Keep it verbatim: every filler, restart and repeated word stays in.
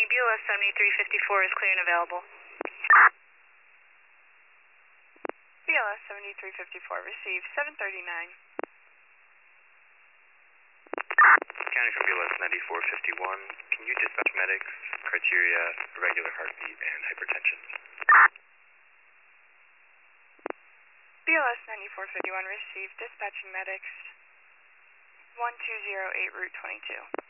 B L S seventy-three fifty-four is clear and available. B L S seventy-three fifty-four, received seven thirty-nine. County from B L S ninety-four fifty-one, can you dispatch medics, criteria, irregular heartbeat, and hypertension? B L S ninety-four fifty-one, received, dispatching medics, one two zero eight, Route twenty-two.